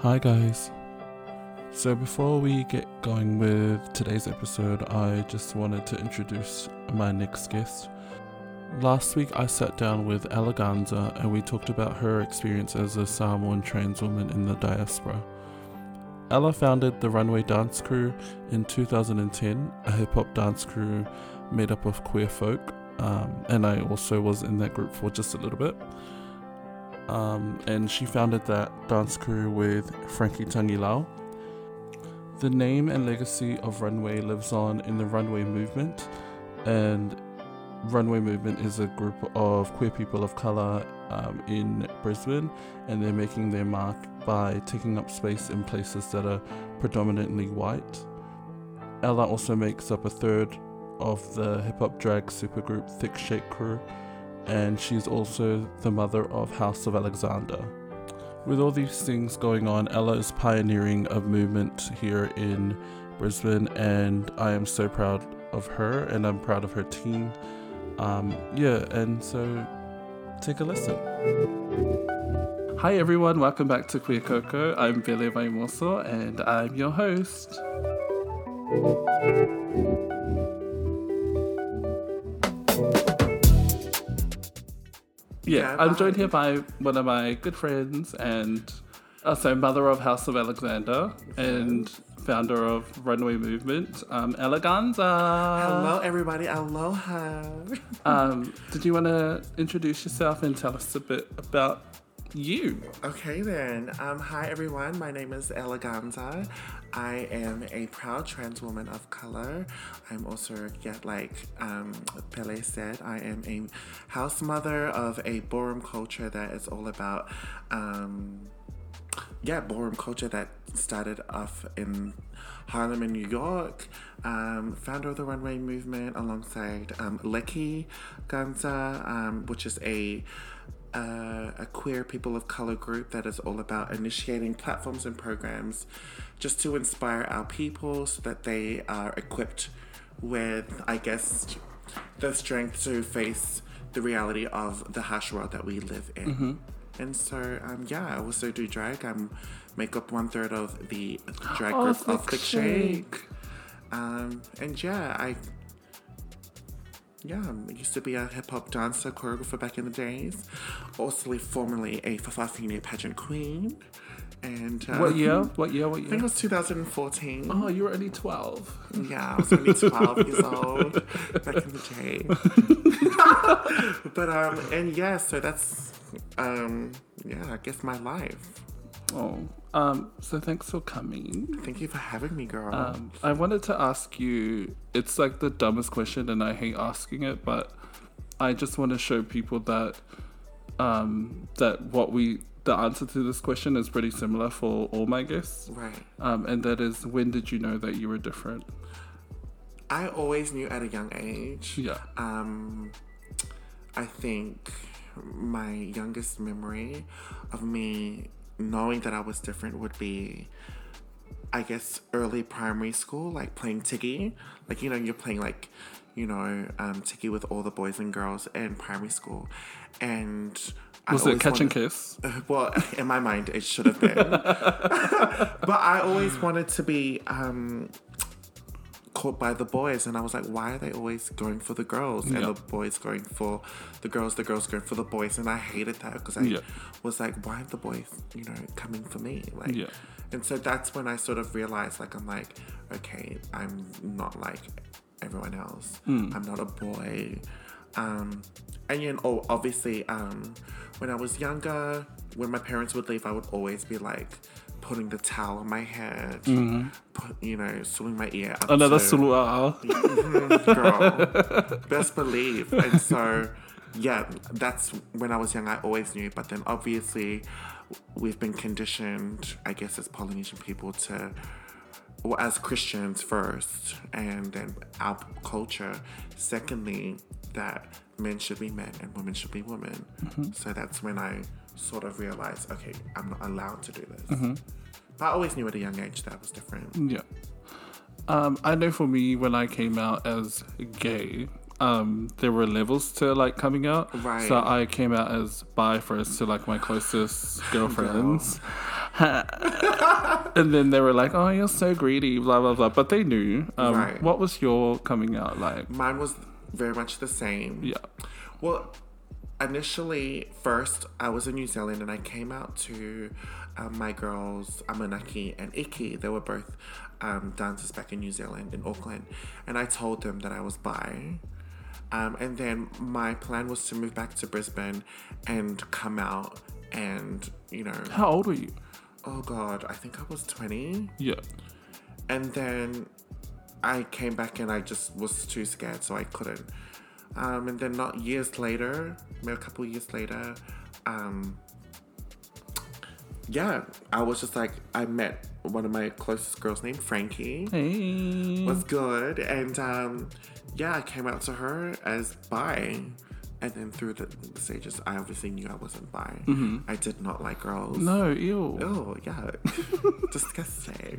Hi guys. So before we get going with today's episode, I just wanted to introduce my next guest. Last week I sat down with Eleganza and we talked about her experience as a Samoan trans woman in the diaspora. Ella founded the Runway Dance Crew in 2010, a hip-hop dance crew made up of queer folk, and I also was in that group for just a little bit. And she founded that dance crew with Frankie Tangilao. The name and legacy of Runway lives on in the Runway Movement, and Runway Movement is a group of queer people of colour in Brisbane, and they're making their mark by taking up space in places that are predominantly white. Ella also makes up a third of the hip-hop drag supergroup Thick Shake Crew, and she's also the mother of House of Alexander. With all these things going on, Ella is pioneering a movement here in Brisbane, and I am so proud of her, and I'm proud of her team. And so take a listen. Hi everyone, welcome back to Queer Coco. I'm Bele Vaimoso, and I'm your host. I'm joined here by one of my good friends and also mother of House of Alexander and founder of Runway Movement, Eleganza. Hello, everybody. Aloha. Did you want to introduce yourself and tell us a bit about you? Okay, then. Hi, everyone. My name is Eleganza. I am a proud trans woman of color. I'm also, like Pele said, I am a house mother of a ballroom culture that is all about, ballroom culture that started off in Harlem in New York. Founder of the Runway Movement alongside Leki Ganza, which is a queer people of color group that is all about initiating platforms and programs just to inspire our people so that they are equipped with, I guess, the strength to face the reality of the harsh world that we live in. Mm-hmm. And so, I also do drag. I make up 1/3 of the drag group of Thick Shake. I used to be a hip-hop dancer, choreographer back in the days. Also formerly a Fafafine pageant queen. And What year? I think it was 2014. Oh, you were only 12. Yeah, I was only 12 years old back in the day. So that's, I guess my life. Oh, so thanks for coming. Thank you for having me, girl. I wanted to ask you, it's like the dumbest question and I hate asking it, but I just want to show people that the answer to this question is pretty similar for all my guests. Right. And that is, when did you know that you were different? I always knew at a young age. Yeah. I think my youngest memory of me knowing that I was different would be, I guess, early primary school, like playing Tiggy. Like, you're playing Tiggy with all the boys and girls in primary school. And was it Catch and Kiss? Well, in my mind, it should have been. But I always wanted to be caught by the boys, and I was like, why are they always going for the girls and the boys going for the girls going for the boys? And I hated that because I was like, why are the boys coming for me? And so that's when I sort of realized, I'm like, okay, I'm not like everyone else. I'm not a boy. Obviously, when I was younger, when my parents would leave, I would always be putting the towel on my head, suing my ear up. Another sulu'a. Girl, best believe. And so, that's when I was young, I always knew. But then obviously, we've been conditioned, I guess, as Polynesian people as Christians first, and then our culture, secondly, that men should be men and women should be women. Mm-hmm. So that's when I sort of realized, okay, I'm not allowed to do this. Mm-hmm. But I always knew at a young age that I was different. Yeah. I know for me, when I came out as gay, there were levels to coming out. Right. So I came out as bi first to my closest girlfriends. And then they were like, oh, you're so greedy, blah, blah, blah. But they knew. Right. What was your coming out like? Mine was very much the same. Yeah. Well, initially, first, I was in New Zealand and I came out to my girls, Amanaki and Iki. They were both dancers back in New Zealand, in Auckland. And I told them that I was bi. And then my plan was to move back to Brisbane and come out and, you know... How old were you? Oh, God. I think I was 20. Yeah. And then I came back and I just was too scared, so I couldn't. And then not years later, maybe a couple years later, I was just like, I met one of my closest girls named Frankie. Hey. Was good. And I came out to her as bi. And then through the stages, I obviously knew I wasn't bi. Mm-hmm. I did not like girls. No, ew. Oh, yeah. Disgusting.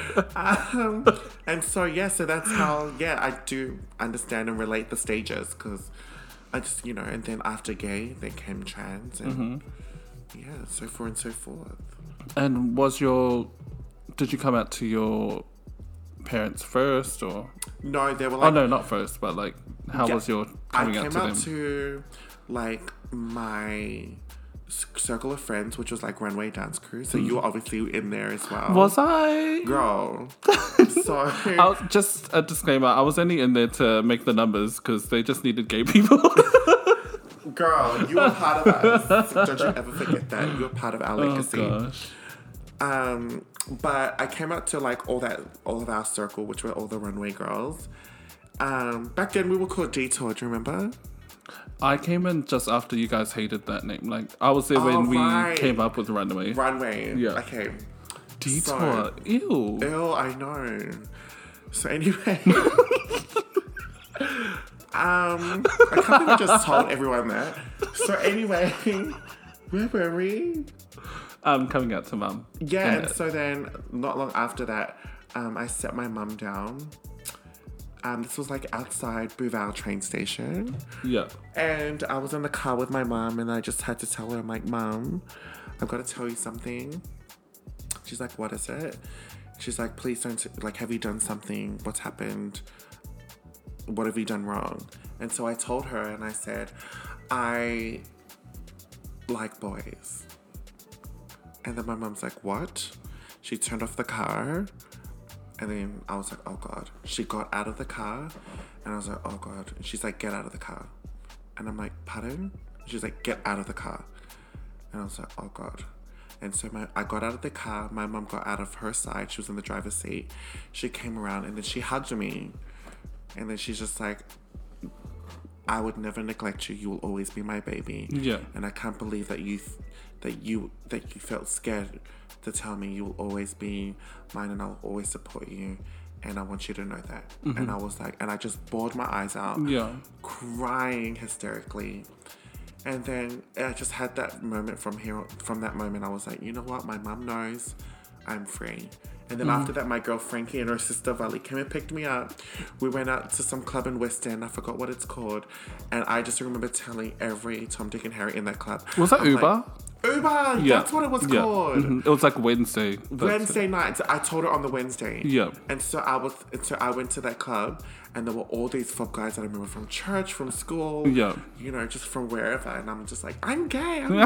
And so, so that's how, I do understand and relate the stages. Because I just, and then after gay, then came trans. And so forth and so forth. And did you come out to your parents first or? No, they were like... Oh, no, not first, but like, how was your coming out to them? I came out to like my circle of friends, which was like Runway Dance Crew. So you were obviously in there as well. Was I? Girl. So... just a disclaimer, I was only in there to make the numbers because they just needed gay people. Girl, you were part of us. Don't you ever forget that. You were part of our legacy. Oh, gosh. But I came out to like all of our circle, which were all the runway girls. Back then we were called Detour, do you remember? I came in just after you guys hated that name. Like, I was there when we came up with Runway. Runway. Yeah. Okay. Detour. Ew. Ew, I know. So anyway... I can't believe I just told everyone that. So anyway, where were we? Coming out to mum. Yeah, and so then not long after that, I set my mum down. This was like outside Bouval train station. Yeah. And I was in the car with my mum and I just had to tell her, I'm like, Mum, I've got to tell you something. She's like, what is it? She's like, please don't, like, have you done something? What's happened? What have you done wrong? And so I told her and I said, I like boys. And then my mom's like, what? She turned off the car. And then I was like, oh God. She got out of the car and I was like, oh God. And she's like, get out of the car. And I'm like, pardon? She's like, get out of the car. And I was like, oh God. And so I got out of the car. My mom got out of her side. She was in the driver's seat. She came around and then she hugged me. And then she's just like, I would never neglect you. You will always be my baby. Yeah. And I can't believe that you felt scared to tell me you will always be mine and I'll always support you. And I want you to know that. Mm-hmm. And I was like, and I just bawled my eyes out. Yeah. Crying hysterically. And then I just had that moment from that moment, I was like, you know what? My mom knows I'm free. And then after that, my girl Frankie and her sister Vali came and picked me up. We went out to some club in West End. I forgot what it's called. And I just remember telling every Tom, Dick and Harry in that club. Was that Uber? Like, Uber! Yeah. That's what it was called. Mm-hmm. It was like Wednesday. Wednesday night. I told her on the Wednesday. Yeah. And so I went to that club. And there were all these fob guys that I remember from church, from school, just from wherever. And I'm just like, I'm gay. I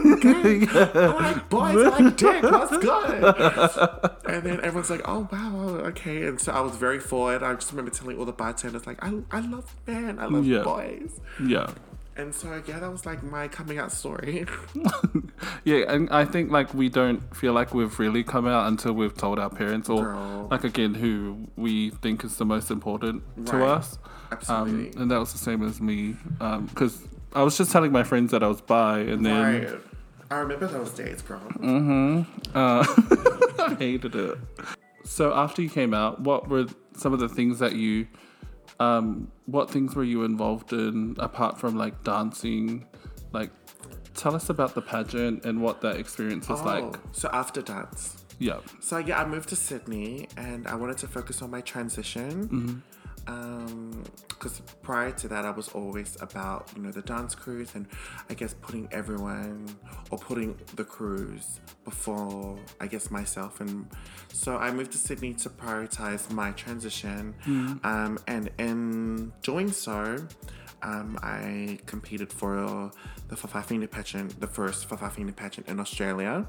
like boys, I like dick, what's good? And then everyone's like, oh, wow, okay. And so I was very forward. I just remember telling all the bartenders, like, I love men, I love boys. Yeah. And so, that was like my coming out story. Yeah, and I think like we don't feel like we've really come out until we've told our parents or like again who we think is the most important to us. Absolutely. And that was the same as me because I was just telling my friends that I was bi and then... Right. I remember those days, girl. Mm-hmm. I hated it. So after you came out, what were some of the things that you... what things were you involved in apart from like dancing? Like, tell us about the pageant and what that experience was like. So after dance. Yeah. So I moved to Sydney and I wanted to focus on my transition. because prior to that, I was always about, the dance crews and I guess putting the crews before, I guess, myself. And so I moved to Sydney to prioritize my transition. And in doing so, I competed for the Fa'afafine pageant, the first Fa'afafine pageant in Australia.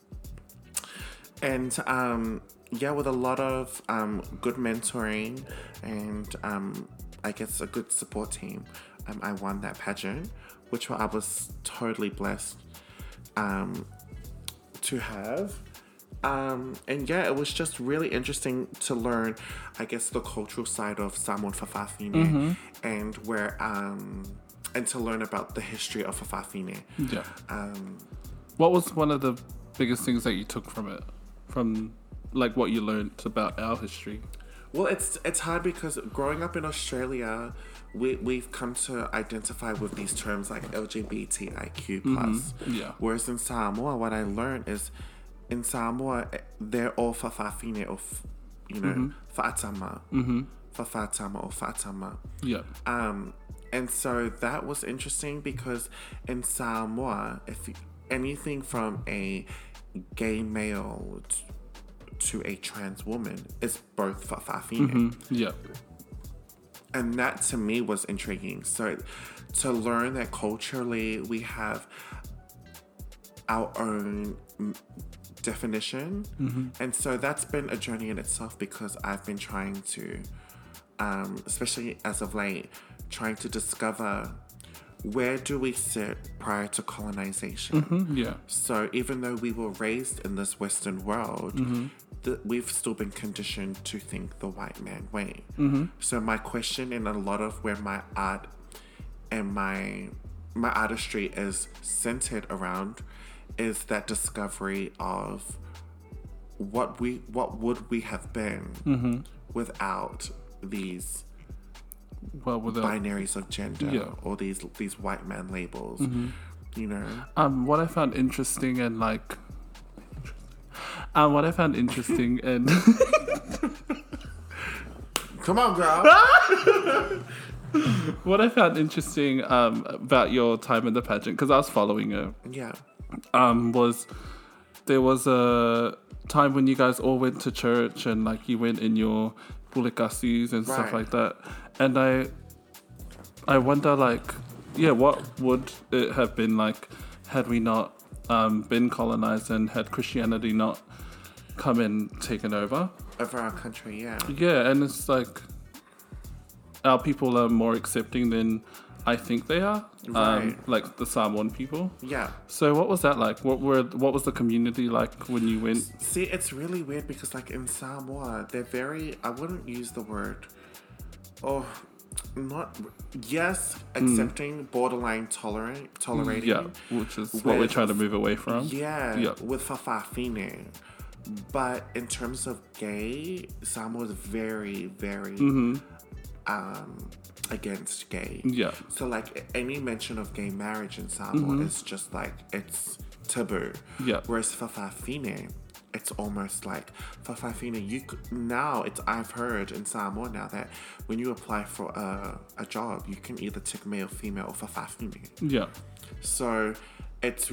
And with a lot of good mentoring and I guess a good support team, I won that pageant, which I was totally blessed to have. It was just really interesting to learn, I guess, the cultural side of Samoan Fa'afafine and where and to learn about the history of Fa'afafine. Yeah. What was one of the biggest things that you took from it? From like what you learned about our history? Well, it's hard because growing up in Australia, we've come to identify with these terms like LGBTIQ+. Yeah. Whereas in Samoa, what I learned is in Samoa, they're all Fa'afafine or, Fa'atama. Fa'atama or Fa'atama. Yeah. And so that was interesting because in Samoa, anything from a gay male to a trans woman is both Fa'afafine. Yeah. And that to me was intriguing. So to learn that culturally we have our own definition. And so that's been a journey in itself because I've been trying to, especially as of late, trying to discover where do we sit prior to colonization. Yeah. So even though we were raised in this Western world, we've still been conditioned to think the white man way. So my question in a lot of where my art and my artistry is centered around is that discovery of what would we have been without these binaries of gender or these white man labels. What I found interesting and and come on, girl. What I found interesting about your time in the pageant, because I was following it, was there was a time when you guys all went to church and you went in your pulikasis and stuff like that, and I wonder what would it have been like had we not been colonized and had Christianity not come and taken over our country. And it's our people are more accepting than I think they are, like the Samoan people. Yeah. So what was that like? What was the community like when you went? See, it's really weird because in Samoa, they're very, I wouldn't use the word, accepting, borderline tolerating. Yeah, which is what we're trying to move away from. Yeah. With Fa'afafine. But in terms of gay, Samoa is very, very against gay. Yeah. So any mention of gay marriage in Samoa is just it's taboo. Yeah. Whereas Fa'afafine, it's almost Fa'afafine, I've heard in Samoa now that when you apply for a job, you can either tick male, female, or Fa'afafine. Yeah. So it's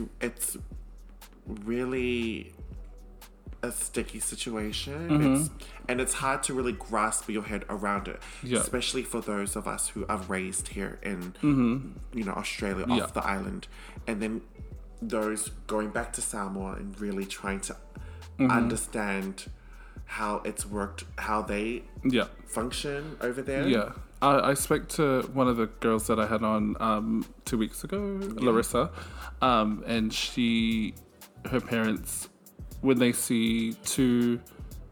really a sticky situation. It's hard to really grasp your head around it, especially for those of us who are raised here in Australia, off the island, and then those going back to Samoa and really trying to understand how it's worked, how they function over there. Yeah. I spoke to one of the girls that I had on 2 weeks ago, Larissa, and her parents, when they see two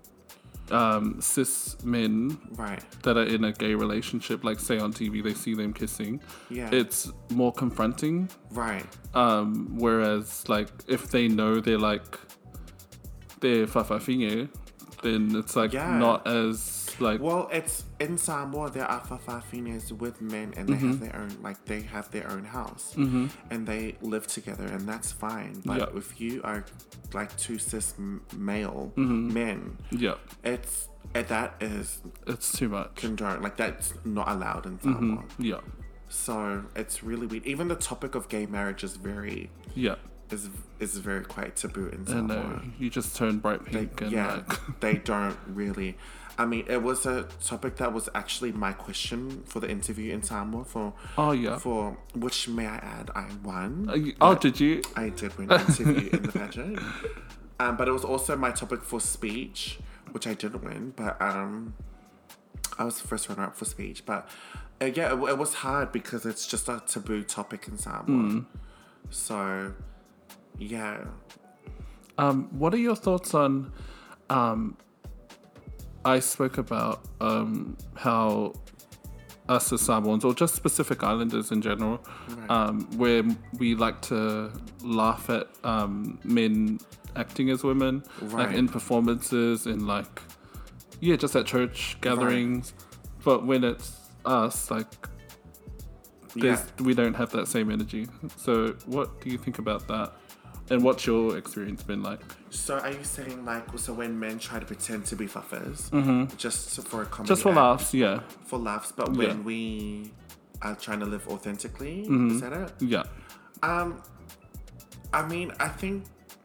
cis men that are in a gay relationship, say on TV, they see them kissing, it's more confronting. Whereas if they know they're Fa'afafine, then it's not as Like, well, it's in Samoa. There are fa'afafines with men, and they have their own, like they have their own house, and they live together, and that's fine. But Yeah. if you are like two cis male men, yeah, that is it's too much. condoned. Like that's not allowed in Samoa. Yeah, So it's really weird. Even the topic of gay marriage is very yeah. is very quite taboo in And Samoa. you just turn bright pink and like, they don't really. I mean, it was a topic that was actually my question for the interview in Samoa for. oh yeah. For which, may I add, I won. Did you? I did win an interview in the pageant. But it was also my topic for speech, which I didn't win. But I was the first runner-up for speech. But yeah, it was hard because it's just a taboo topic in Samoa. So, yeah. What are your thoughts on? I spoke about how us as Samoans, or just specific islanders in general, where we like to laugh at men acting as women, like in performances, in like, just at church gatherings. But when it's us, like, we don't have that same energy. So what do you think about that? And what's your experience been like? So are you saying like, so when men try to pretend to be fuffers, just for a comedy Just for laughs, yeah. For laughs, but when we are trying to live authentically, is that it? Yeah. I mean, I think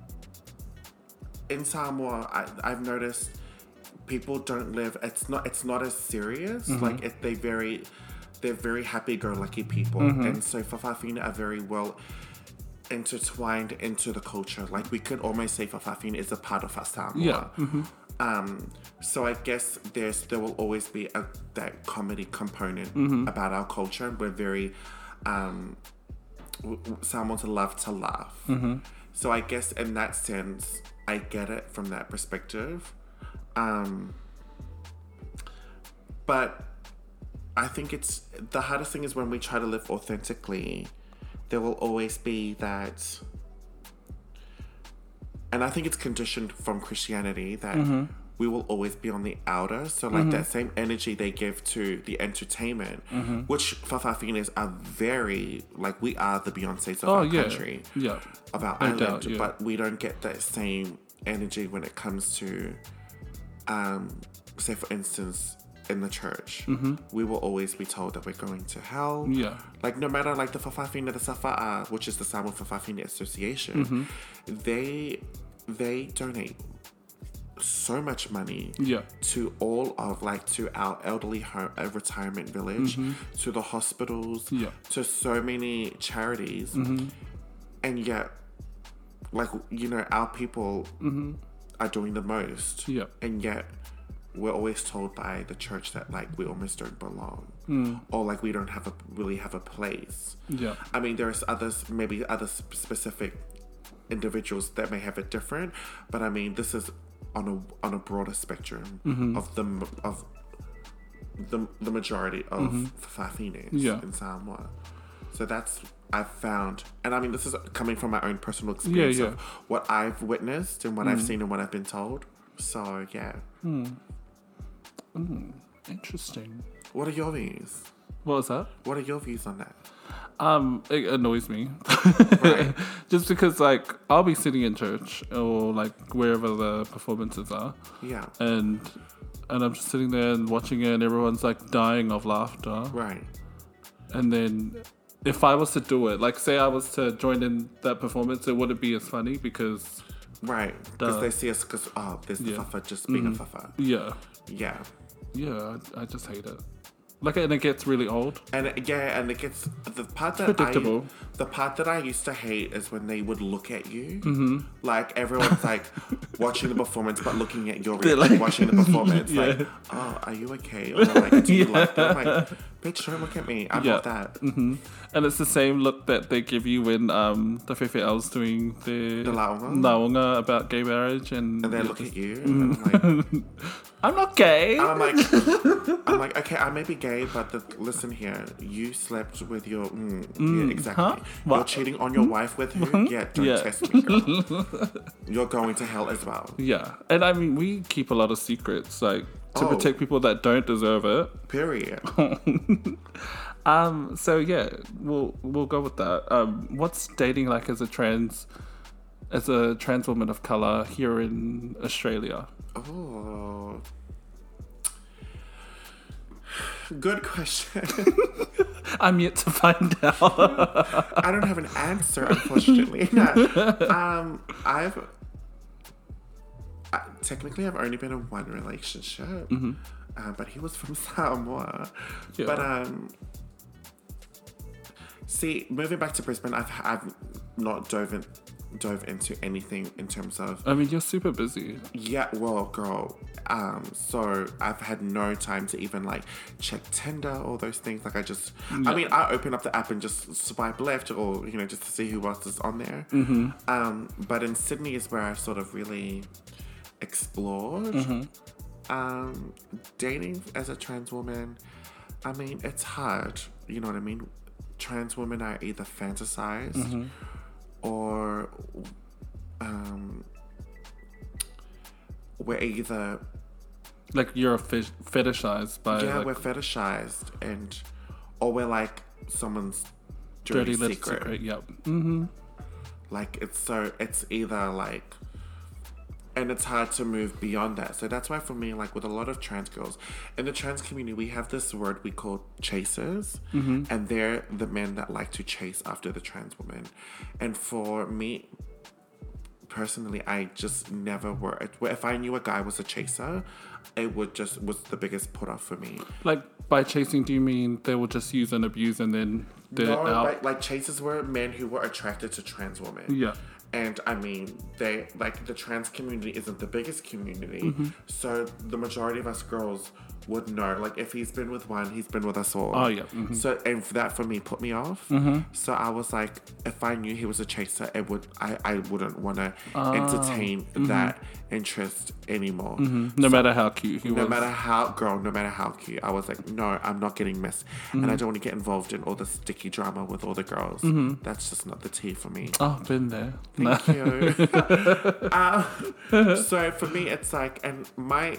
in Samoa, I've noticed people don't live. It's not as serious. Like they're very happy-go-lucky people, and so fa'afafine are very well intertwined into the culture. Like we could almost say fa'afafine is a part of our Samoa. Yeah. So I guess there will always be that comedy component about our culture. We're very Samoans love to laugh. So I guess in that sense, I get it from that perspective. But I think it's the hardest thing is when we try to live authentically, there will always be that, and I think it's conditioned from Christianity that we will always be on the outer. So like that same energy they give to the entertainment, which fa'afafines are very, like we are the Beyoncés of our country, of our island, but we don't get that same energy when it comes to, say for instance, in the church, we will always be told that we're going to hell. Yeah. Like no matter like the Fa'afafine, the Safa'a, which is the Samoan Fa'afafine Association, they donate so much money to all of like to our elderly home, retirement village, to the hospitals, to so many charities, and yet, like our people are doing the most, and yet we're always told by the church that like we almost don't belong, or like we don't really have a place. Yeah, I mean there's maybe other specific individuals that may have it different, but I mean this is on a broader spectrum of the majority of Fa'afines in Samoa. So that's I've found, and I mean this is coming from my own personal experience of what I've witnessed and what I've seen and what I've been told. So yeah. Interesting. What are your views? What was that? What are your views on that? It annoys me. Right. Just because like I'll be sitting in church or like wherever the performances are. Yeah. And I'm just sitting there and watching it and everyone's like dying of laughter. Right. And then if I was to do it, like say I was to join in that performance, it wouldn't be as funny because right. Because they see us because there's the fafa just being a fafa. Yeah. Yeah. Yeah, I just hate it. Like, and it gets really old. And it gets the part that predictable. The part that I used to hate is when they would look at you, like everyone's like watching the performance but looking at your reaction, watching the performance, like, oh, are you okay? Or like, do you like that? I'm like, bitch, don't look at me. I'm not that. And it's the same look that they give you when the Fefe L's doing the laonga about gay marriage, and they look at you, and I'm like, I'm not gay. I'm like, okay, I may be gay, but listen here, you slept with your, yeah, exactly. Huh? You're cheating on your wife with who? Yeah, don't test me, girl. You're going to hell as well. Yeah, and I mean, we keep a lot of secrets. Like, to protect people that don't deserve it. Period. So yeah, we'll go with that. What's dating like as a trans woman of color here in Australia? Oh, good question. I'm yet to find out. I don't have an answer, unfortunately. No. Technically, I've only been in one relationship, but he was from Samoa. Yeah. But see, moving back to Brisbane, I've not dove into anything in terms of. I mean, you're super busy. Yeah, well, girl. So I've had no time to even like check Tinder or those things. Like I mean, I open up the app and just swipe left, or just to see who else is on there. But in Sydney is where I've sort of really explored. Dating as a trans woman. I mean, it's hard. You know what I mean? Trans women are either fantasized or we're either like you're fetishized by we're fetishized, or we're like someone's dirty little secret. Yep. Like it's either like, and it's hard to move beyond that. So that's why for me, like with a lot of trans girls in the trans community, we have this word we call chasers, and they're the men that like to chase after the trans woman. And for me personally, I just never were. If I knew a guy was a chaser, it was the biggest put off for me. Like by chasing, do you mean they will just use and abuse and then they're out? Like chasers were men who were attracted to trans women. Yeah. And I mean, the trans community isn't the biggest community. So the majority of us girls would know, like, if he's been with one, he's been with us all. Oh, yeah. So, and that for me put me off. So I was like, if I knew he was a chaser, I wouldn't want to entertain that interest anymore. No matter how cute he was. No matter how cute. I was like, no, I'm not getting missed. And I don't want to get involved in all the sticky drama with all the girls. That's just not the tea for me. Oh, been there. Thank you. So for me, it's like, and my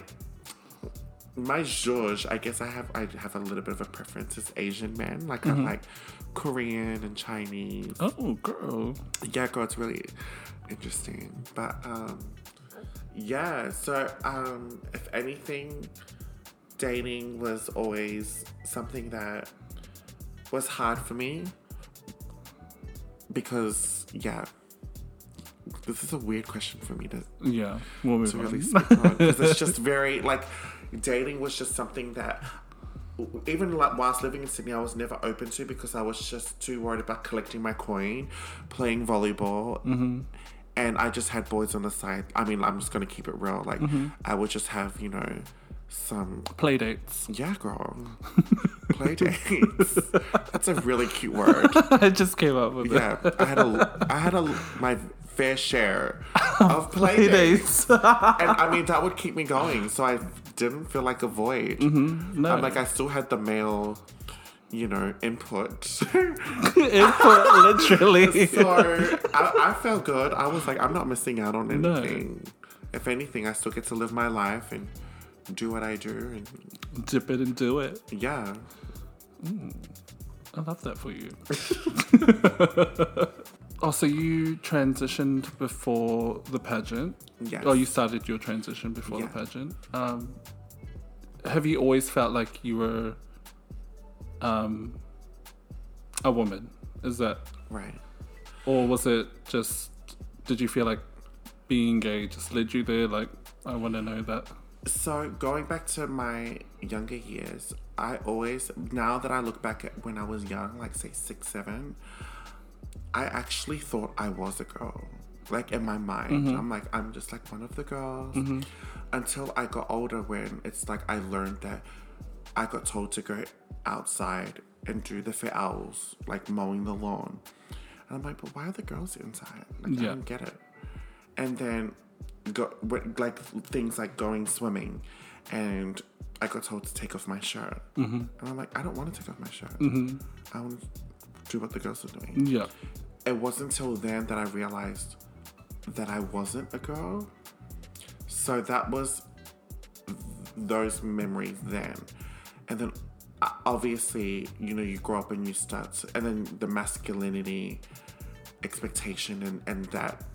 zhuzh, I guess I have a little bit of a preference is Asian men. Like I like Korean and Chinese. Oh, girl. Yeah, girl, it's really interesting. But yeah, so if anything, dating was always something that was hard for me because this is a weird question for me to really speak on, because it's just very like, dating was just something that even like whilst living in Sydney I was never open to, because I was just too worried about collecting my coin, playing volleyball, and I just had boys on the side. I mean, I'm just gonna keep it real, like I would just have some play dates. Yeah, girl. Play dates. That's a really cute word. I just came up with it. Yeah, I had my fair share of play dates. And I mean, that would keep me going, so I didn't feel like a void. No. I'm like, I still had the male, input. Input, literally. So I felt good. I was like, I'm not missing out on anything. No. If anything, I still get to live my life and do what I do. And dip it and do it. Yeah. I love that for you. Oh, so you transitioned before the pageant? Yes. Oh, you started your transition before the pageant. Have you always felt like you were a woman? Is that right? Or was it just, did you feel like being gay just led you there? Like, I want to know that. So going back to my younger years, I always, now that I look back at when I was young, like say 6, 7, I actually thought I was a girl. Like in my mind, I'm like, I'm just like one of the girls. Until I got older, when it's like I learned that I got told to go outside and do the owls, like mowing the lawn. And I'm like, but why are the girls inside? Like, I don't get it. And then like things like going swimming, and I got told to take off my shirt. And I'm like, I don't want to take off my shirt. I want to do what the girls are doing. Yeah. It wasn't until then that I realized that I wasn't a girl. So that was those memories then. And then obviously, you grow up and you start, and then the masculinity expectation and that,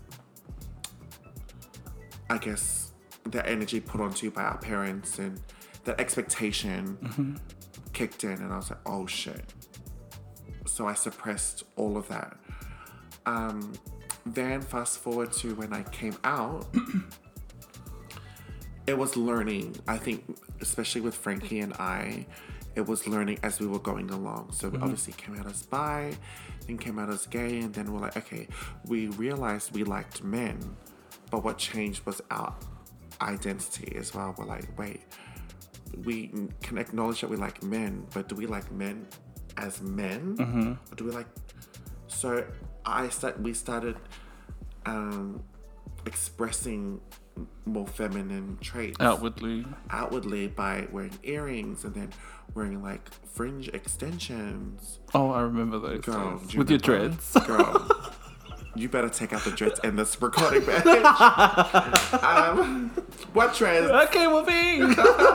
I guess, the energy put onto you by our parents and that expectation kicked in, and I was like, oh shit. So I suppressed all of that. Then fast forward to when I came out, it was learning. I think, especially with Frankie and I, it was learning as we were going along. So we obviously came out as bi, then came out as gay, and then we're like, okay, we realized we liked men, but what changed was our identity as well. We're like, wait, we can acknowledge that we like men, but do we like men as men? Or do we like... So we started expressing more feminine traits outwardly by wearing earrings and then wearing like fringe extensions. Oh, I remember those. Girl, with your dreads. Girl, you better take out the dreads in this recording, bitch. What dreads? Okay, moving.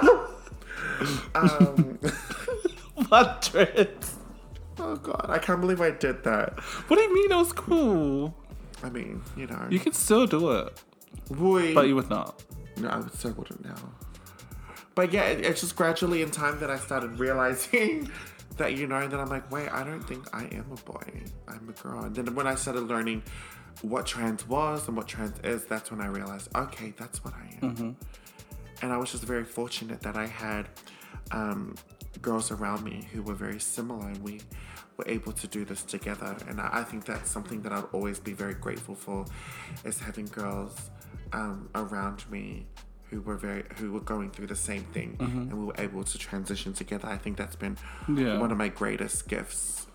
What dreads? Oh God, I can't believe I did that. What do you mean it was cool? I mean, You could still do it. Boy. But you would not. No, I would still wouldn't now. But yeah, it's just gradually in time that I started realizing that, and then I'm like, wait, I don't think I am a boy. I'm a girl. And then when I started learning what trans was and what trans is, that's when I realized, okay, that's what I am. And I was just very fortunate that I had girls around me who were very similar, and we were able to do this together. And I think that's something that I'll always be very grateful for, is having girls around me who were going through the same thing, and we were able to transition together. I think that's been one of my greatest gifts.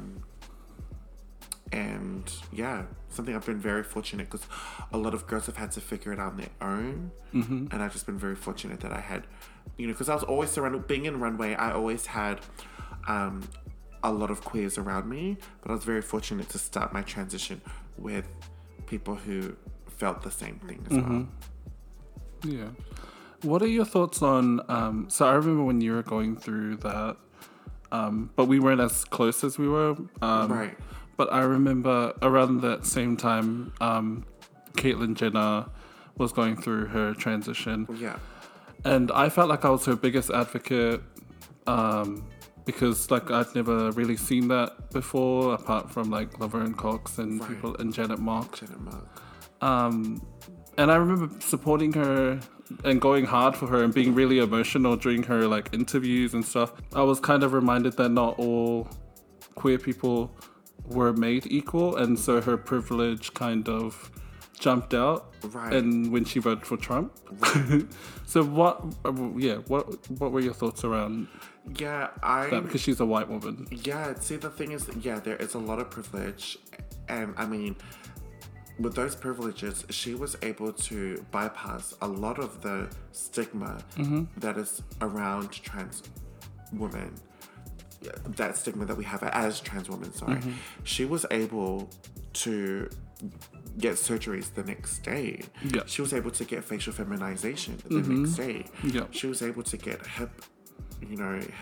And yeah, something I've been very fortunate, because a lot of girls have had to figure it out on their own. And I've just been very fortunate that I had, because I was always surrounded, being in Runway, I always had a lot of queers around me, but I was very fortunate to start my transition with people who felt the same thing as well. Yeah. What are your thoughts on, so I remember when you were going through that, but we weren't as close as we were. Right. But I remember around that same time, Caitlyn Jenner was going through her transition. Yeah. And I felt like I was her biggest advocate, because I'd never really seen that before, apart from Laverne Cox and people, and Janet Mock. And I remember supporting her and going hard for her and being really emotional during her interviews and stuff. I was kind of reminded that not all queer people were made equal, and so her privilege kind of jumped out. Right. And when she voted for Trump. Right. So what were your thoughts around that? Because she's a white woman. Yeah, see, the thing is, there is a lot of privilege, and I mean, with those privileges, she was able to bypass a lot of the stigma that is around trans women. That stigma that we have as trans women, sorry. She was able to get surgeries the next day. Yeah. She was able to get facial feminization the next day. Yeah. She was able to get hip, what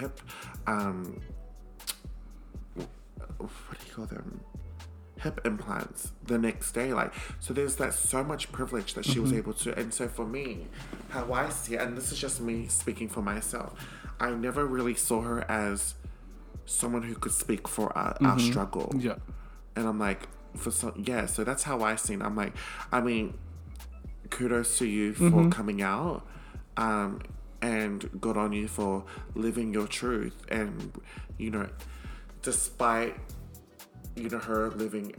do you call them? Hip implants the next day. So there's so much privilege that she was able to. And so for me, how I see it, and this is just me speaking for myself, I never really saw her as someone who could speak for our struggle. Yeah. And I'm like, so that's how I see it. I'm like, I mean, kudos to you for coming out, and good on you for living your truth. And, despite, her living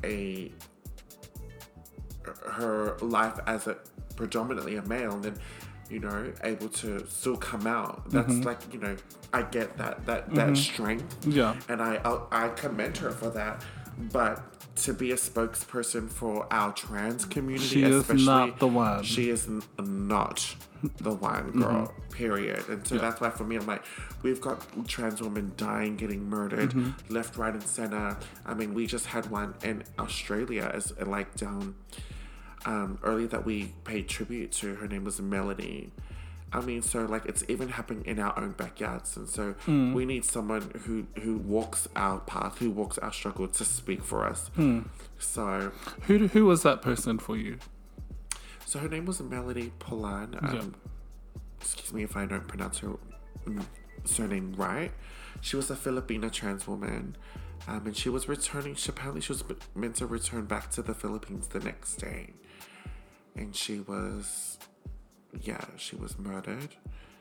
her life as predominantly a male, and then, able to still come out. That's I get that strength. Yeah. And I commend her for that. But to be a spokesperson for our trans community, she is not the one. She is not the one, girl, period. And so that's why for me, I'm like, we've got trans women dying, getting murdered left, right, and center. I mean, we just had one in Australia as down earlier that we paid tribute to. Her name was Melanie. I mean, so like it's even happening in our own backyards, and so we need someone who walks our path, who walks our struggle to speak for us. So Who was that person for you? so her name was Melody Polan. Excuse me if I don't pronounce her surname right. She was a Filipina trans woman, and she was returning. Apparently, she was meant to return back to the Philippines the next day, and she was murdered.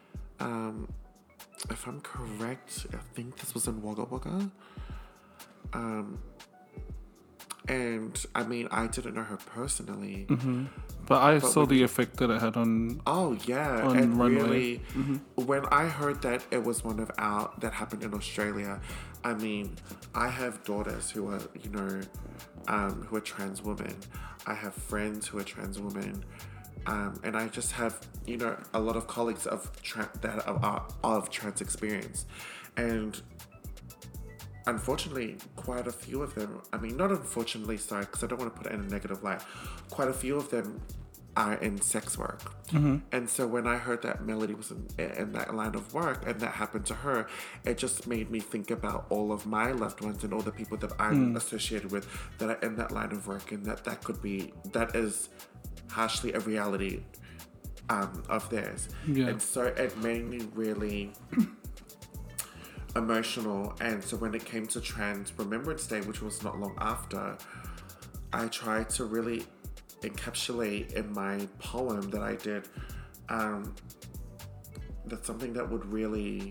If I'm correct, I think this was in Wagga Wagga. And I mean, I didn't know her personally. But I saw the effect that it had on. Oh yeah, on and Runway. really, when I heard that it was one of our that happened in Australia, I mean, I have daughters who are who are trans women. I have friends who are trans women, and I just have a lot of colleagues that are of trans experience, and unfortunately, quite a few of them, I mean, not unfortunately, sorry, because I don't want to put it in a negative light, quite a few of them are in sex work. And so when I heard that Melody was in that line of work and that happened to her, it just made me think about all of my loved ones and all the people that I'm associated with that are in that line of work, and that is harshly a reality of theirs. Yeah. And so it made me really emotional. And so when it came to Trans Remembrance Day, which was not long after, I tried to really encapsulate in my poem that I did that's something that would really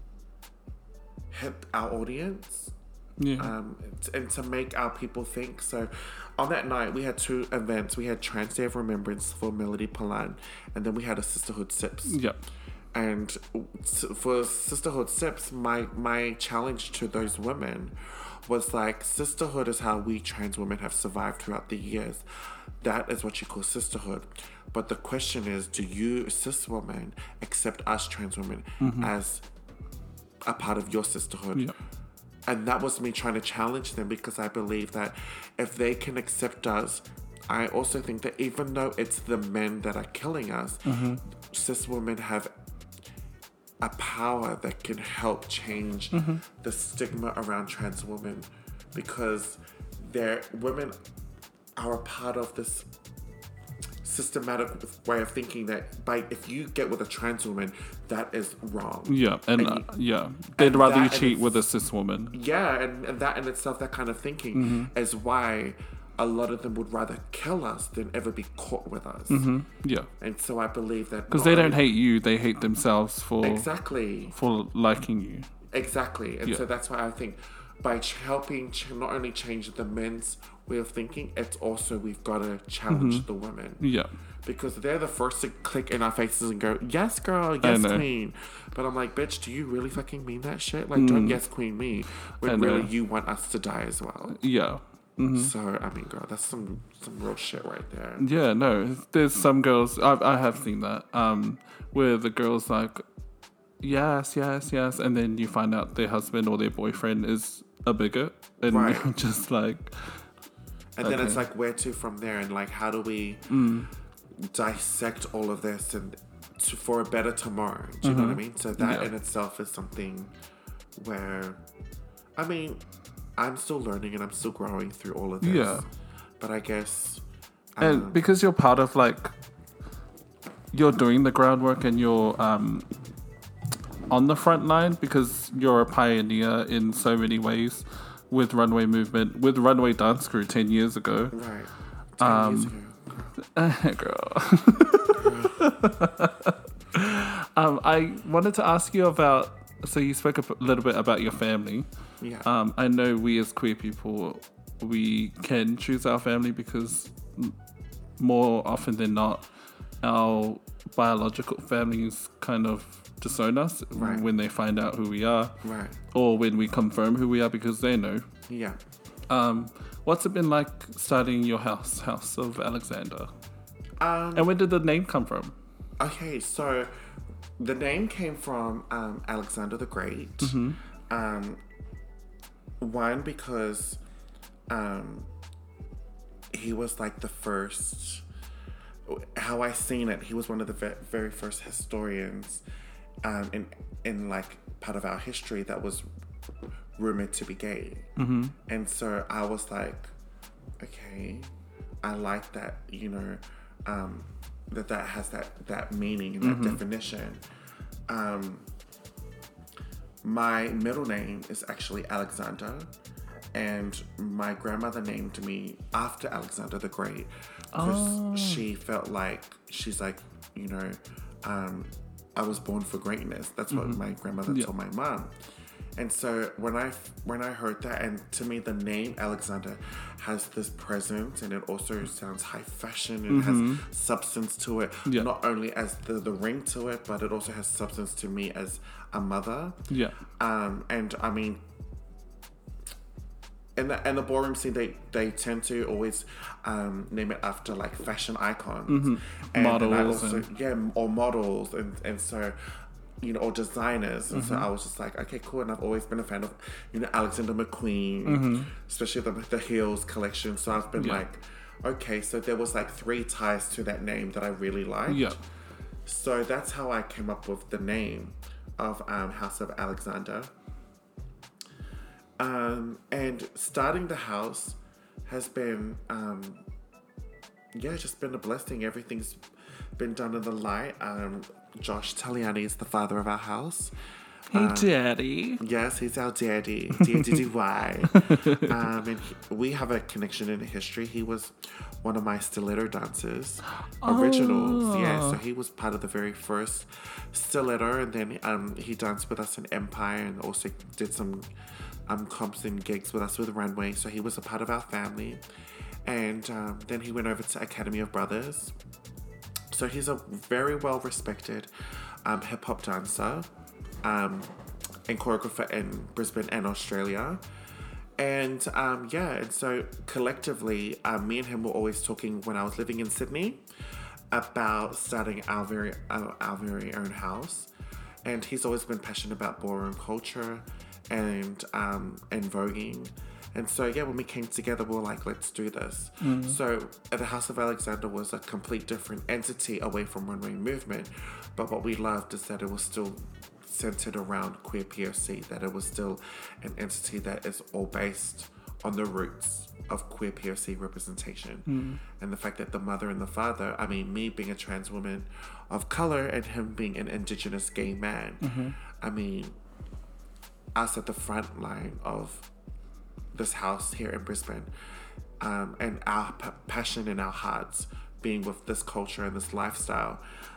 hit our audience, and to make our people think. So on that night we had two events. We had Trans Day of Remembrance for Melody Polan, and then we had a Sisterhood Sips. And for Sisterhood Sips, my challenge to those women was like, sisterhood is how we trans women have survived throughout the years. That is what you call sisterhood. But the question is, do you, cis women, accept us trans women as a part of your sisterhood? And that was me trying to challenge them, because I believe that if they can accept us, I also think that even though it's the men that are killing us, cis women have a power that can help change the stigma around trans women, because women are a part of this systematic way of thinking that if you get with a trans woman, that is wrong. They'd rather you cheat with a cis woman. And that in itself, that kind of thinking is why a lot of them would rather kill us than ever be caught with us. And so I believe that because they don't hate you, they hate themselves for liking you. And so that's why I think by helping not only change the men's way of thinking, it's also we've got to challenge the women. Because they're the first to click in our faces and go, yes girl, yes queen. But I'm like, bitch, do you really fucking mean that shit? Like, don't yes queen me when really you want us to die as well. So I mean, girl, that's some real shit right there. There's some girls, I have seen that, where the girls like, yes, and then you find out their husband or their boyfriend is a bigot, and you're just like, and then it's like, where to from there, and like, how do we dissect all of this and for a better tomorrow? Do you know what I mean? So that in itself is something where, I mean, I'm still learning and I'm still growing through all of this. But I guess, and because you're part of like, you're doing the groundwork and you're on the front line, because you're a pioneer in so many ways with Runway Movement, with Runway Dance Crew 10 years ago. Right. 10 years ago. Girl. I wanted to ask you about, so you spoke a little bit about your family. I know we as queer people, we can choose our family because more often than not, our biological families kind of disown us when they find out who we are, or when we confirm who we are because they know. What's it been like starting your House of Alexander? And where did the name come from? Okay, so the name came from Alexander the Great. One, because he was like the first. how I seen it, he was one of the very first historians in like part of our history that was rumored to be gay. Mm-hmm. And so I was like, okay, I like that, you know, that has that meaning and that definition. My middle name is actually Alexander, and my grandmother named me after Alexander the Great because she felt like, she's like, you know, I was born for greatness. That's what my grandmother told my mom. And so when I heard that, and to me the name Alexander has this presence, and it also sounds high fashion and has substance to it. Yeah. Not only as the ring to it, but it also has substance to me as a mother. Yeah. And I mean, in the ballroom scene, they tend to always name it after like fashion icons, and models, or models, and so, you know, or designers. And so I was just like, okay, cool. And I've always been a fan of, you know, Alexander McQueen, especially the heels collection. So I've been like, okay, so there was like 3 ties to that name that I really liked. Yeah. So that's how I came up with the name of House of Alexander. And starting the house has been, just been a blessing. Everything's been done in the light. Josh Taliani is the father of our house. Hey, Daddy. Yes, he's our daddy. D-A-D-D-Y. And we have a connection in history. He was one of my stiletto dancers. Originals. Yeah, so he was part of the very first stiletto. And then he danced with us in Empire and also did some comps and gigs with us with Runway. So he was a part of our family. And then he went over to Academy of Brothers. So he's a very well-respected hip-hop dancer and choreographer in Brisbane and Australia. And and so collectively, me and him were always talking when I was living in Sydney about starting our very own house. And he's always been passionate about ballroom culture and voguing. And so, when we came together, we were like, let's do this. So the House of Alexander was a complete different entity away from Runway Movement. But what we loved is that it was still centered around queer POC, that it was still an entity that is all based on the roots of queer POC representation. And the fact that the mother and the father, I mean, me being a trans woman of color and him being an Indigenous gay man, I mean, us at the front line of this house here in Brisbane, and our passion in our hearts being with this culture and this lifestyle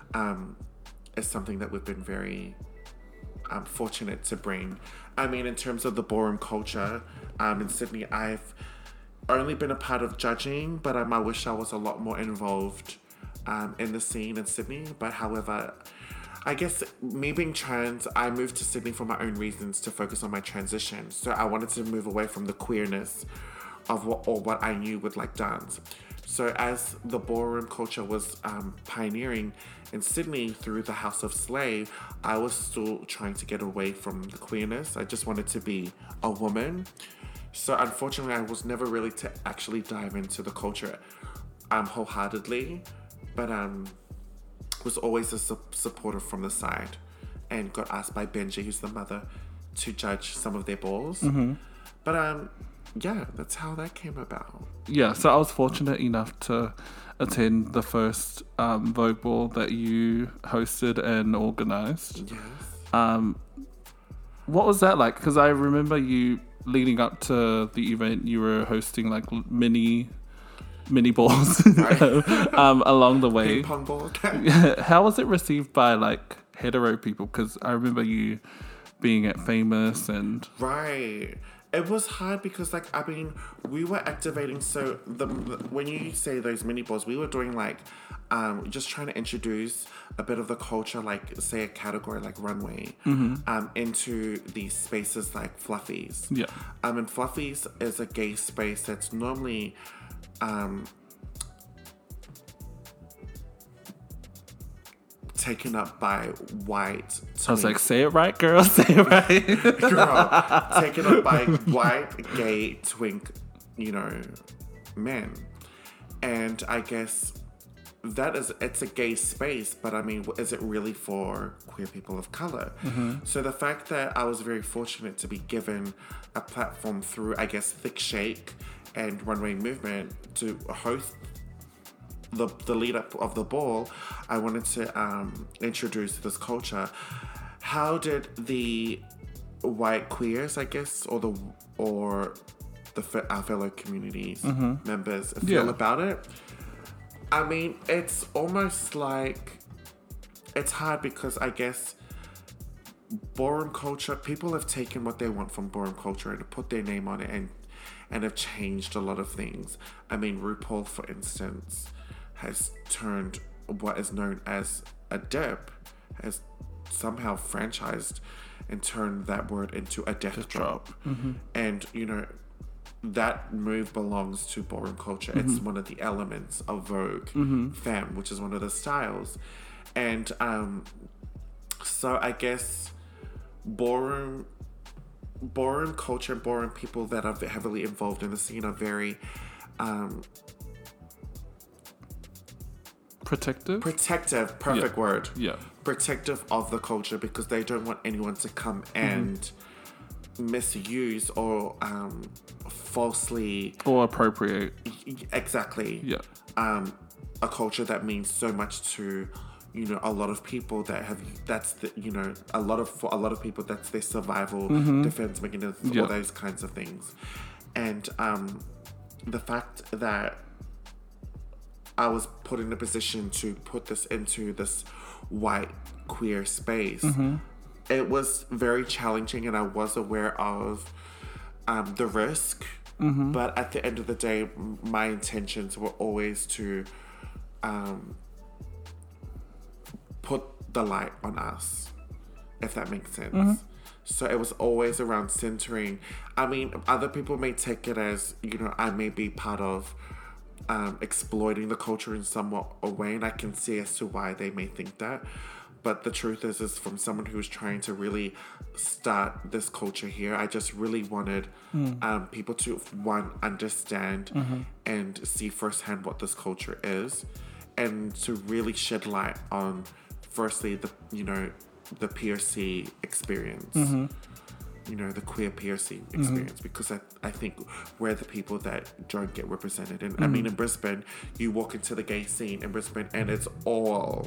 is something that we've been very fortunate to bring. I mean, in terms of the ballroom culture in Sydney, I've only been a part of judging, but I wish I was a lot more involved in the scene in Sydney. But however, I guess me being trans, I moved to Sydney for my own reasons to focus on my transition. So I wanted to move away from the queerness of what I knew with like dance. So as the ballroom culture was pioneering in Sydney through the House of Slay, I was still trying to get away from the queerness. I just wanted to be a woman. So unfortunately, I was never really to actually dive into the culture wholeheartedly, but was always a supporter from the side, and got asked by Benji, who's the mother, to judge some of their balls. But that's how that came about. Yeah, so I was fortunate enough to attend the first Vogue Ball that you hosted and organised. Yes. What was that like? Because I remember you leading up to the event, you were hosting like mini balls along the way. Ping pong ball. How was it received by like hetero people? Because I remember you being at Famous and... Right. It was hard because, like, I mean, we were activating. So when you say those mini balls, we were doing like just trying to introduce a bit of the culture, like say a category like Runway, into these spaces like Fluffies. Yeah. And Fluffies is a gay space that's normally taken up by white. I was like, say it right, girl. Say it right. Girl, taken up by white, gay, twink, men. And I guess it's a gay space, but I mean, is it really for queer people of color? So the fact that I was very fortunate to be given a platform through, I guess, Thick Shake and Runway Movement to host the lead up of the ball, I wanted to introduce this culture. How did the white queers, I guess, or our fellow communities members feel about it? I mean, it's almost like, it's hard because I guess ballroom culture, people have taken what they want from ballroom culture and put their name on it and have changed a lot of things. I mean, RuPaul, for instance, has turned what is known as a dip, has somehow franchised and turned that word into a death drop. And, you know, that move belongs to ballroom culture. It's one of the elements of Vogue Femme, which is one of the styles. And so I guess ballroom culture and ballroom people that are heavily involved in the scene are very protective, perfect word. Protective of the culture, because they don't want anyone to come and misuse or falsely or appropriate a culture that means so much to, you know, a lot of people that have, that's the, you know, for a lot of people that's their survival defense mechanism, all those kinds of things. And the fact that I was put in a position to put this into this white queer space, it was very challenging, and I was aware of the risk. But at the end of the day, my intentions were always to put the light on us, if that makes sense. So it was always around centering. I mean, other people may take it as, you know, I may be part of exploiting the culture in somewhat a way, and I can see as to why they may think that. But the truth is from someone who's trying to really start this culture here, I just really wanted people to, one, understand and see firsthand what this culture is, and to really shed light on, firstly, the PRC experience. You know, the queer PRC experience, because I think we're the people that don't get represented. And I mean, in Brisbane, you walk into the gay scene in Brisbane and it's all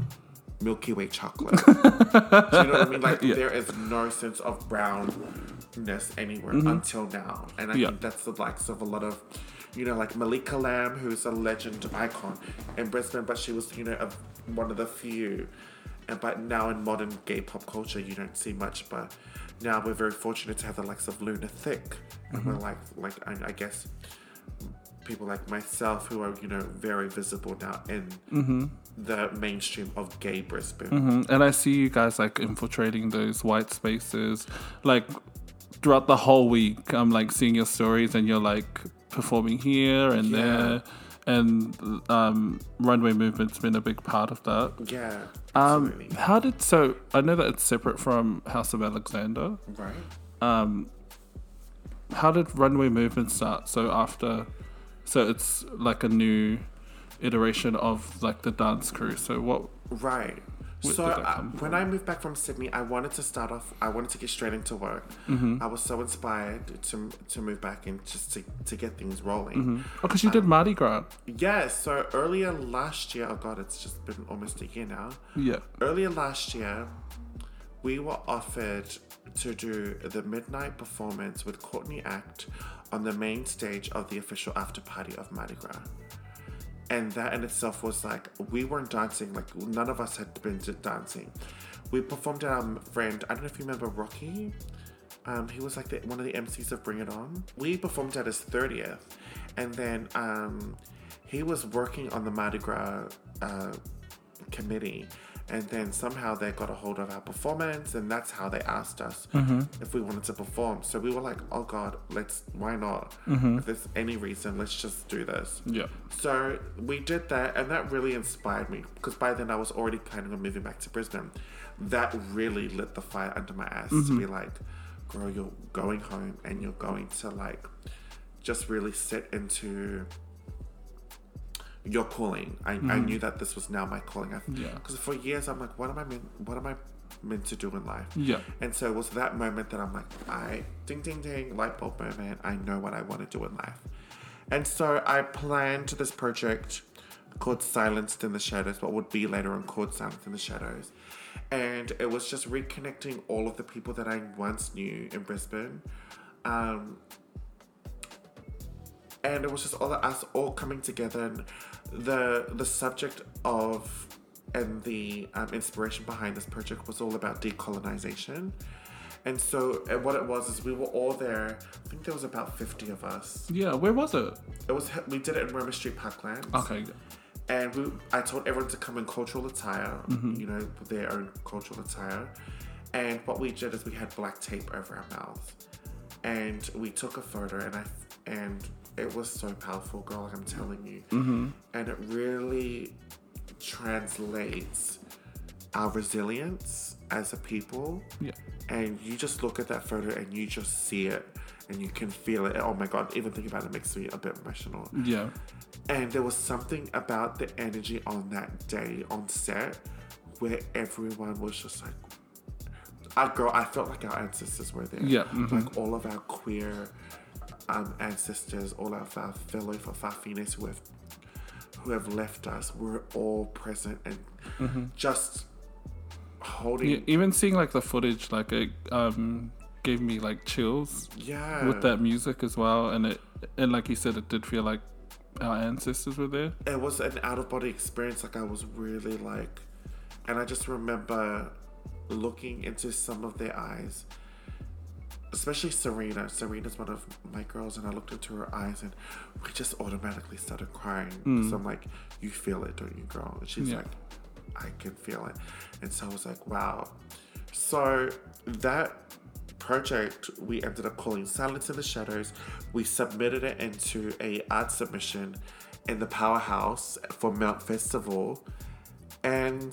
Milky Way chocolate. Do you know what I mean? Like, there is no sense of brownness anywhere until now. And I think that's the likes of a lot of, you know, like Malika Lamb, who's a legend icon in Brisbane, but she was, you know, one of the few. But now in modern gay pop culture, you don't see much. But now we're very fortunate to have the likes of Luna Thicke. And we're like I guess people like myself who are, you know, very visible now in the mainstream of gay Brisbane. And I see you guys like infiltrating those white spaces, like throughout the whole week. I'm like seeing your stories, and you're like performing here and there. And Runway Movement's been a big part of that. Yeah, absolutely. So I know that it's separate from House of Alexander. Right. How did Runway Movement start? So it's like a new iteration of like the dance crew. So what? Right. So when I moved back from Sydney, I wanted to get straight into work. I was so inspired to move back and just to get things rolling. Oh, because you did Mardi Gras. Yeah, so earlier last year, oh God, it's just been almost a year now. Yeah. Earlier last year, we were offered to do the midnight performance with Courtney Act on the main stage of the official after party of Mardi Gras. And that in itself was like, we weren't dancing, like none of us had been dancing. We performed at our friend, I don't know if you remember Rocky. He was like one of the MCs of Bring It On. We performed at his 30th. And then he was working on the Mardi Gras committee. And then somehow they got a hold of our performance, and that's how they asked us if we wanted to perform. So we were like, oh God, why not? If there's any reason, let's just do this. Yeah. So we did that, and that really inspired me, because by then I was already planning on moving back to Brisbane. That really lit the fire under my ass to be like, girl, you're going home and you're going to like just really sit into your calling. I knew that this was now my calling. Because for years I'm like, what am I meant to do in life? Yeah. And so it was that moment that I'm like, ding, ding, ding, light bulb moment. I know what I want to do in life. And so I planned this project called Silenced in the Shadows, what would be later on called Silenced in the Shadows. And it was just reconnecting all of the people that I once knew in Brisbane. And it was just all of us all coming together. And the subject of and the inspiration behind this project was all about decolonization. And so what it was is we were all there. I think there was about 50 of us. Yeah, where was it? We did it in Roma Street Parklands. Okay. And I told everyone to come in cultural attire, their own cultural attire. And what we did is we had black tape over our mouths. And we took a photo and it was so powerful, girl, like I'm telling you. And it really translates our resilience as a people. Yeah. And you just look at that photo and you just see it and you can feel it. Oh my God, even thinking about it makes me a bit emotional. Yeah. And there was something about the energy on that day on set where everyone was just like, I felt like our ancestors were there. Yeah. Like all of our queer ancestors, all of our fellow Fafines who have left us, were all present and just holding. Yeah, even seeing like the footage, like it gave me like chills. Yeah. With that music as well, and like you said, it did feel like our ancestors were there. It was an out of body experience. Like I was really like, and I just remember looking into some of their eyes, especially Serena. Serena's one of my girls, and I looked into her eyes and we just automatically started crying. So I'm like, you feel it, don't you, girl? And she's like, I can feel it. And so I was like, wow. So that project we ended up calling Silence in the Shadows. We submitted it into a art submission in the Powerhouse for Mount Festival, and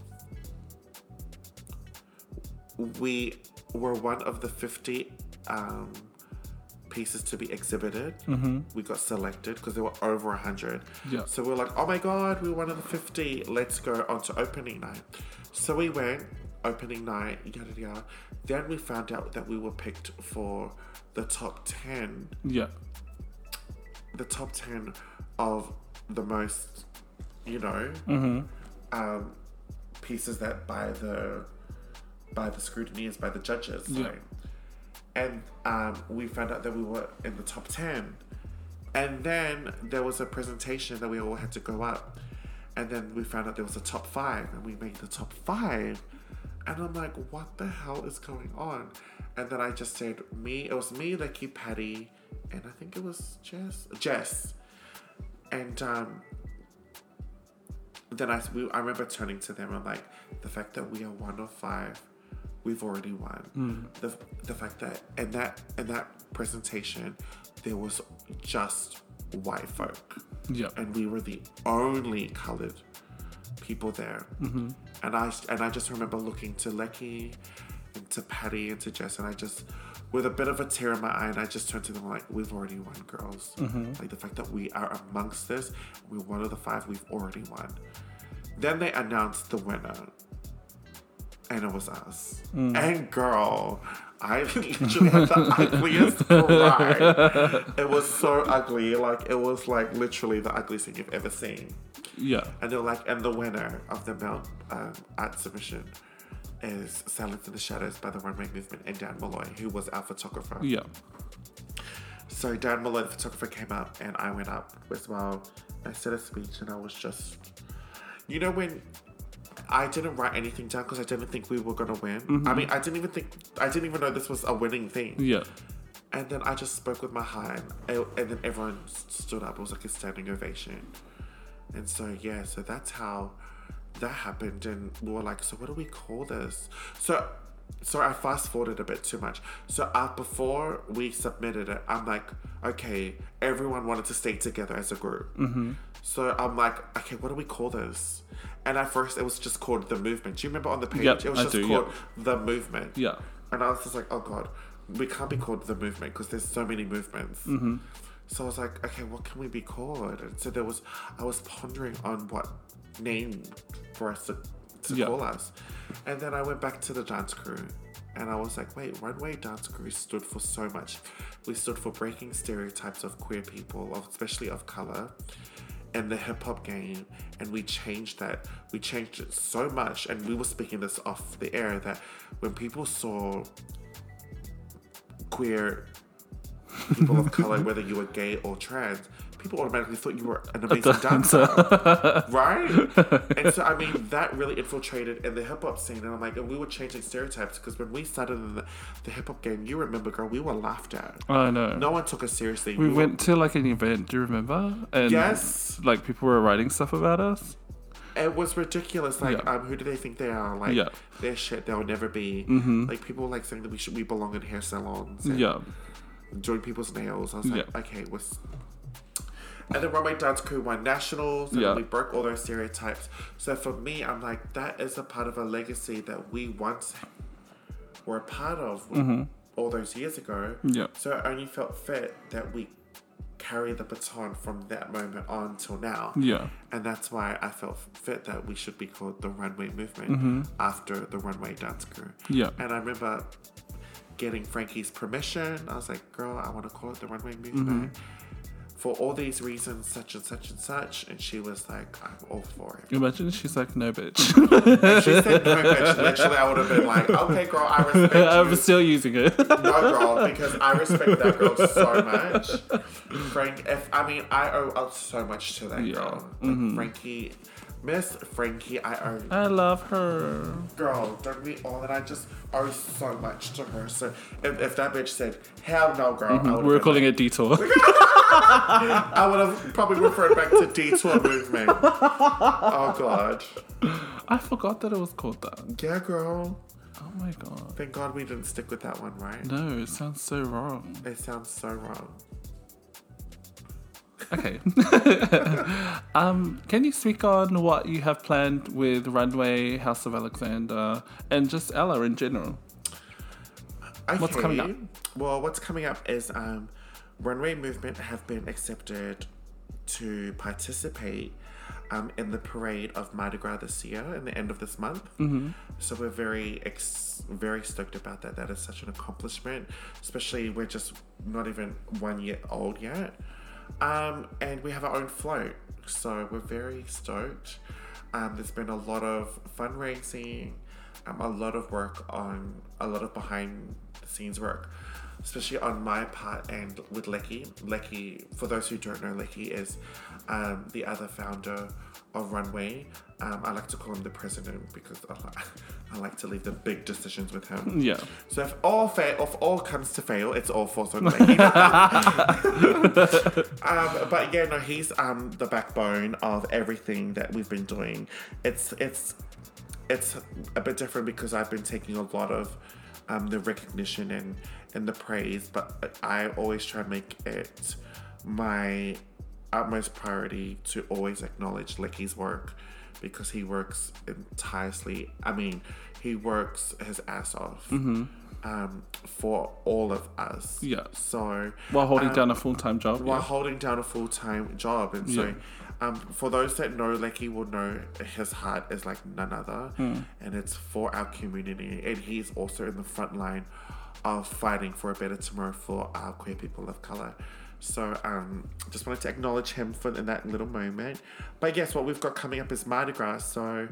we were one of the 50 pieces to be exhibited. We got selected because there were over 100. Yeah. So we were like, oh my God, we're one of the 50. Let's go on to opening night. So we went, opening night, yada yada. Then we found out that we were picked for the top 10. Yeah. The top 10 of the most, pieces that by the scrutineers, by the judges. Yeah. Sorry. And we found out that we were in the top 10. And then there was a presentation that we all had to go up. And then we found out there was a top 5. And we made the top 5. And I'm like, what the hell is going on? And then I just said, it was me, Lecky, Patty, and I think it was Jess. And then I remember turning to them and like, the fact that we are 1 of 5, we've already won. The fact that in that presentation there was just white folk. Yeah. And we were the only coloured people there. And I just remember looking to Lecky and to Patty and to Jess, and I just, with a bit of a tear in my eye, and I just turned to them like, we've already won, girls. Like the fact that we are amongst this, we're 1 of the 5, we've already won. Then they announced the winner. And it was us. And girl, I literally had the ugliest cry. It was so ugly. Like, it was like literally the ugliest thing you've ever seen. Yeah. And they're like, and the winner of the Mount art submission is Silence in the Shadows by the Runway Movement and Dan Malloy, who was our photographer. Yeah. So Dan Malloy, the photographer, came up and I went up as well. I said a speech and I was just, when I didn't write anything down because I didn't think we were gonna win. I mean, I didn't even know this was a winning thing. Yeah. And then I just spoke with my heart, and then everyone stood up. It was like a standing ovation. And so so that's how that happened. And we were like, so what do we call this? So I fast forwarded a bit too much. So before we submitted it, I'm like, okay, everyone wanted to stay together as a group. So I'm like, okay, what do we call this? And at first it was just called The Movement. Do you remember on the page? Yep, it was called The Movement. Yeah. And I was just like, oh God, we can't be called The Movement because there's so many movements. So I was like, okay, what can we be called? And so I was pondering on what name for us to call us. And then I went back to the dance crew and I was like, wait, Runway Dance Crew stood for so much. We stood for breaking stereotypes of queer people, especially of color, in the hip hop game. And we changed that. We changed it so much. And we were speaking this off the air that when people saw queer people of color, whether you were gay or trans, people automatically thought you were an amazing dancer, right? And so, I mean, that really infiltrated in the hip hop scene. And I'm like, and we were changing stereotypes because when we started in the hip hop game, you remember, girl, we were laughed at. I know. No one took us seriously. We went to like an event, do you remember? And yes. Like people were writing stuff about us. It was ridiculous. Like, who do they think they are? Like, they're shit. They'll never be. Like, people like saying that we belong in hair salons. And doing people's nails. I was like, okay, and then Runway Dance Crew won nationals, and we broke all those stereotypes. So for me, I'm like, that is a part of a legacy that we once were a part of all those years ago. So it only felt fit that we carry the baton from that moment on till now. And that's why I felt fit that we should be called the Runway Movement after the Runway Dance Crew. And I remember getting Frankie's permission. I was like, girl, I want to call it the Runway Movement for all these reasons, such and such and such. And she was like, I'm all for it. Imagine she's like, no, bitch. If she said no, bitch, literally I would have been like, okay, girl, I respect you. I'm still using it. No, girl, because I respect that girl so much. Frank, I owe so much to that girl. Like, Frankie, Miss Frankie, I love her. Girl, don't we all? And I just owe so much to her. So if that bitch said, hell no, girl, we're calling it Detour. I would have probably referred back to Detour Movement. Oh, God. I forgot that it was called that. Yeah, girl. Oh, my God. Thank God we didn't stick with that one, right? No, it sounds so wrong. It sounds so wrong. Okay. Can you speak on what you have planned with Runway, House of Alexander, and just Ella in general? Okay. What's coming up? Well, what's coming up is Runway Movement have been accepted to participate in the parade of Mardi Gras this year in the end of this month. So we're very stoked about that. That is such an accomplishment, especially we're just not even 1 year old yet. And we have our own float, so we're very stoked. There's been a lot of fundraising, a lot of work on a lot of behind the scenes work, especially on my part and with Lecky. Lecky, for those who don't know, Lecky is the other founder of Runway. I like to call him the president because I like to leave the big decisions with him. Yeah. So if all comes to fail, it's all falls on Lecky. But yeah, no, he's the backbone of everything that we've been doing. It's a bit different because I've been taking a lot of the recognition and the praise, but I always try to make it my utmost priority to always acknowledge Lecky's work, because he works tirelessly. I mean, he works his ass off for all of us. Yeah. So while holding down a full-time job. While holding down a full-time job, and so for those that know Lecky will know his heart is like none other, and it's for our community. And he's also in the front line of fighting for a better tomorrow for our queer people of color. So just wanted to acknowledge him in that little moment. But yes, what we've got coming up is Mardi Gras. So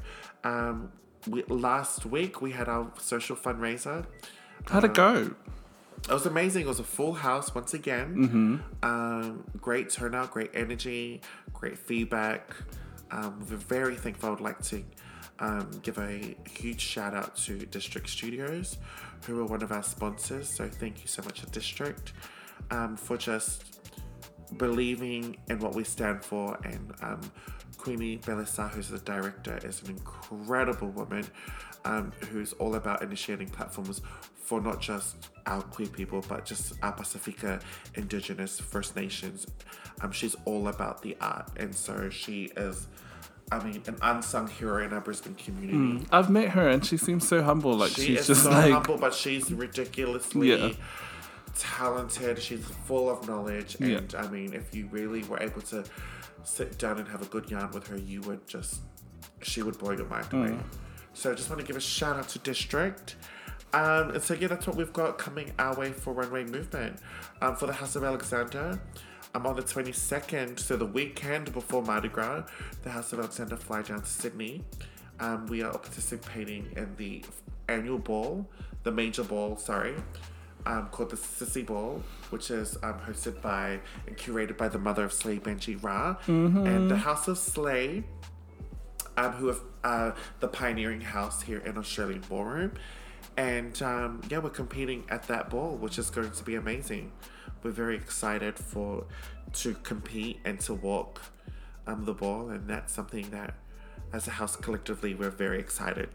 last week we had our social fundraiser. How'd it go? It was amazing. It was a full house once again. Great turnout, great energy, great feedback. We're very thankful. I would like to give a huge shout out to District Studios, who are one of our sponsors. So thank you so much to District for just believing in what we stand for. And Queenie Belisa, who's the director, is an incredible woman who's all about initiating platforms for not just our queer people, but just our Pacifica, Indigenous, First Nations. She's all about the art, and so she is, an unsung hero in our Brisbane community. I've met her and she seems so humble. Like she she's is just so like humble, but she's ridiculously talented. She's full of knowledge. And I mean, if you really were able to sit down and have a good yarn with her, she would blow your mind away. So I just want to give a shout out to District. And so, yeah, that's what we've got coming our way for Runway Movement. For the House of Alexander, on the 22nd, so the weekend before Mardi Gras, the House of Alexander fly down to Sydney. We are participating in the annual ball, the major ball, called the Sissy Ball, which is hosted by and curated by the mother of Slay, Benji Ra. And the House of Slay, who are the pioneering house here in Australian Ballroom. And we're competing at that ball, which is going to be amazing. We're very excited to compete and to walk the ball, and that's something that, as a house collectively, we're very excited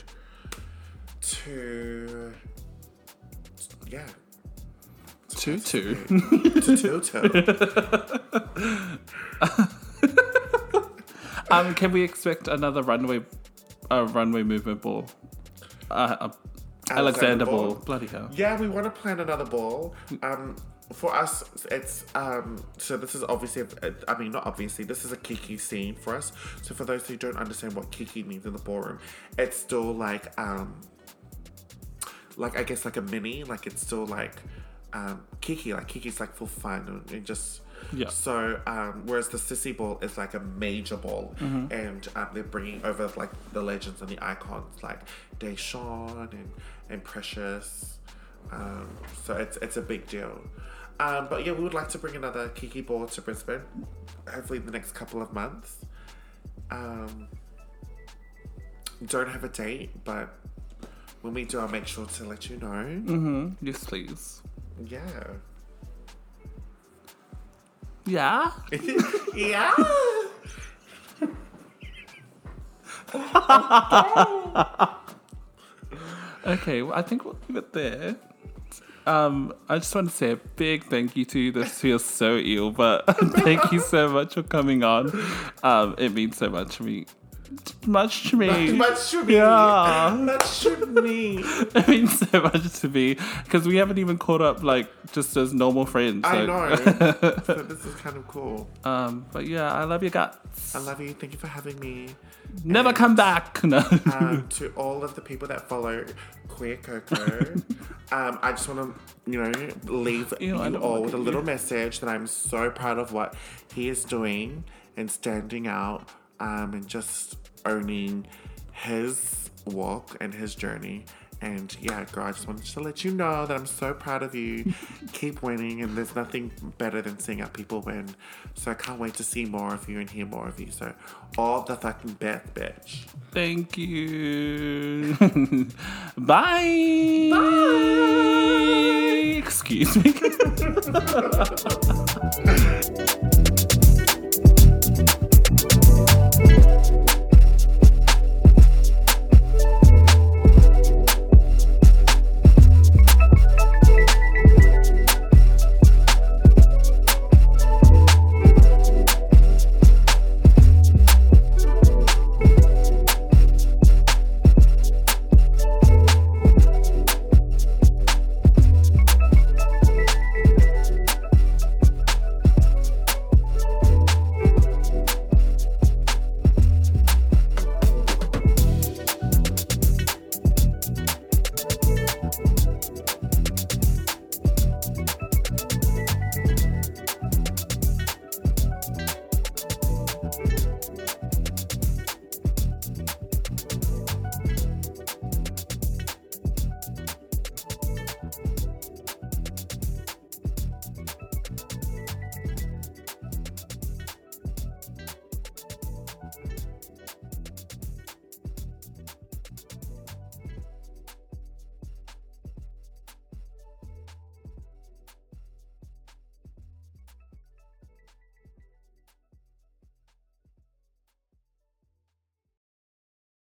to. Tutu. Can we expect another runway movement ball? Alexander Ball. Bloody hell. Yeah, we want to plan another ball. For us, it's so this is obviously, not obviously, this is a Kiki scene for us. So for those who don't understand what Kiki means in the ballroom, it's still like I guess like a mini, like it's still like Kiki, like Kiki's like for fun and just. Yeah. So, whereas the Sissy Ball is like a major ball, and they're bringing over like the legends and the icons like Deshawn and Precious. So it's a big deal. But yeah, we would like to bring another Kiki Ball to Brisbane, hopefully in the next couple of months. Don't have a date, but when we do, I'll make sure to let you know. Yes, please. Yeah. Yeah? Yeah. Okay, well, I think we'll leave it there. I just want to say a big thank you to you. This feels so ill, but thank you so much for coming on. It means so much to me. Much to me. Much to me. Yeah. Much to me. It means so much to me because we haven't even caught up like just as normal friends. I know. So this is kind of cool. But yeah, I love you guts. I love you. Thank you for having me. Never come back. No. To all of the people that follow Queer Coco, I just want to, leave you all with a little message that I'm so proud of what he is doing and standing out. And just owning his walk and his journey. And yeah, girl, I just wanted to let you know that I'm so proud of you. Keep winning, and there's nothing better than seeing our people win. So I can't wait to see more of you and hear more of you. So all the fucking best, bitch. Thank you. Bye. Bye. Excuse me.